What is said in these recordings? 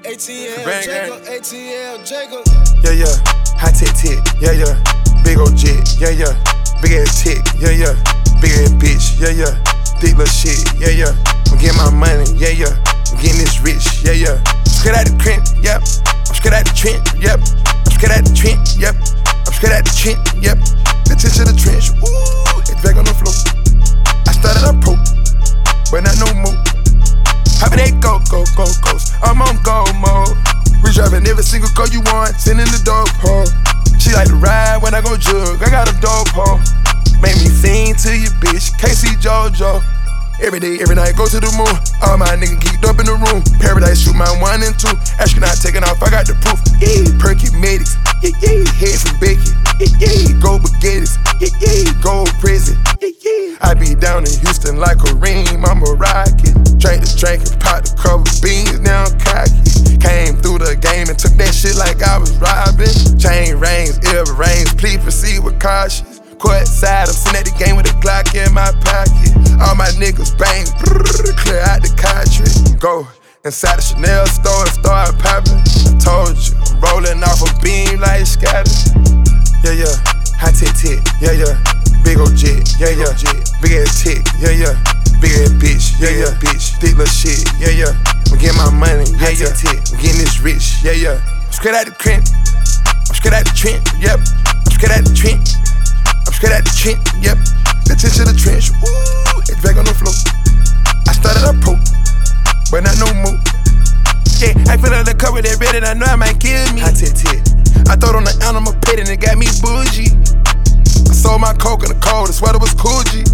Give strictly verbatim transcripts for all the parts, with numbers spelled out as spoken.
A T L, Jacob, A T L, Jacob. Yeah, yeah, high tit tit, yeah, yeah. Big ol' jet, yeah, yeah. Big ass tick, yeah, yeah. Big ass bitch, yeah, yeah. Thick little shit, yeah, yeah. I'm getting my money, yeah, yeah. I'm getting this rich, yeah, yeah. I'm straight out the crib, yep. I'm straight out the trench, yep. I'm straight out the trench, yep. I'm straight out the trench, yep. The tits of the trench, ooh, it drag on the floor. I started up pro, but not no more. Hoppin' that go, go, go, goes. I'm on go mode. We driving every single car you want, sending the dope hole. She like to ride when I go jug, I got a dope hole. Make me sing to you, bitch, K C JoJo. Every day, every night, go to the moon. All my niggas geeked up in the room. Paradise, shoot my one and two. Astronaut taking off, I got the proof. Yeah, Perky Medics. Yeah, yeah, head from Becky. Yeah, yeah, go Baguettes. Yeah, yeah, go prison. Yeah, yeah. I be down in Houston like a ream, I'm a rocket. Drink the drink and pop the cover beans, now I'm cocky. Came through the game and took that shit like I was robbing. Chain rings, ear rings, please proceed with caution. Court side, I'm sitting at the game with a Glock in my pocket. All my niggas bang, brrr, clear out the country. Go inside the Chanel store and start popping. I told you, I'm rolling off a beam like scatter. Yeah, yeah, high tit tit, yeah, yeah. Big ol' jet, yeah, yeah. Big ass tick, yeah, yeah. Big ass bitch, yeah, yeah. Bitch, thick little shit, yeah, yeah. I'm getting my money, yeah, yeah. I'm getting this rich, yeah, yeah. I'm straight out the crib, I'm straight out the trench, yep. I'm straight out the trench. I'm straight out the trench, yep. The tits of the trench, ooh, it drag on the floor. I started up pro, but not no more. Yeah, I feel like the cover that red and I know it might kill me. High tit tit. I throw it on the animal pit and it got me bougie. I sold my coke in the cold, the sweater was cool G.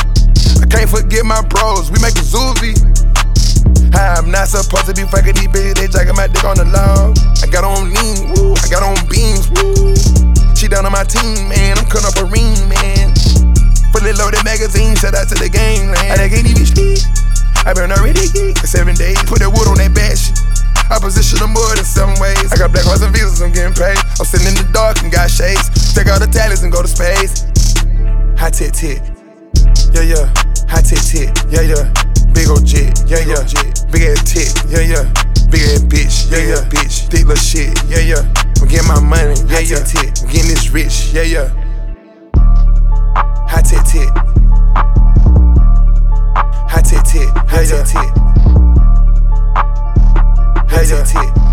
I can't forget my bros, we make a zoovie. I'm not supposed to be fucking these bitches, they jacking my dick on the log. I got on lean, woo, I got on beans, woo. She down on my team, man, I'm cutting up a ring, man. Fully loaded magazine, shout out to the gangland. I can't even sleep, I been already geek for seven days. Put that wood on that bad shit, I position them more in seven ways. I got black horse and visas, I'm getting paid. I'm sitting in the dark and got shades. Take out the tallies and go to space. High tit tit, yeah, yeah. High tit tit, yeah, yeah. Big ol' jet, yeah, yeah. Big ass tit, yeah, yeah. Big ass bitch, yeah, yeah. Bitch, thick little shit, yeah, yeah. I'm getting my money, yeah, yeah. I'm getting this rich, yeah, yeah. High tit tit. High tit tit, high tit tit. High tit tit.